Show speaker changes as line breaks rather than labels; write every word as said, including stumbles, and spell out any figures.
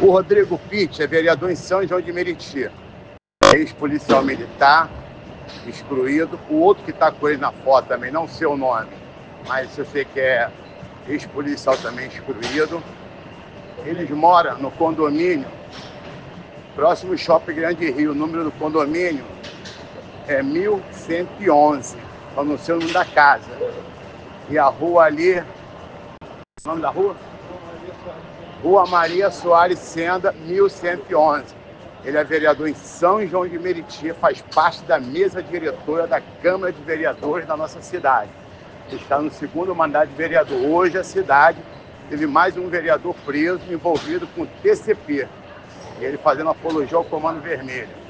O Rodrigo Pitt é vereador em São João de Meriti, ex-policial militar, excluído. O outro que está com ele na foto também, não sei o nome, mas eu sei que é ex-policial também excluído. Eles moram no condomínio, próximo ao Shopping Grande Rio. O número do condomínio é mil cento e onze, eu não sei o nome da casa. E a rua ali, o nome da rua? Rua Maria Soares Senda, mil cento e onze. Ele é vereador em São João de Meriti, faz parte da mesa diretora da Câmara de Vereadores da nossa cidade. Ele está no segundo mandato de vereador. Hoje a cidade teve mais um vereador preso envolvido com o T C P. Ele fazendo apologia ao Comando Vermelho.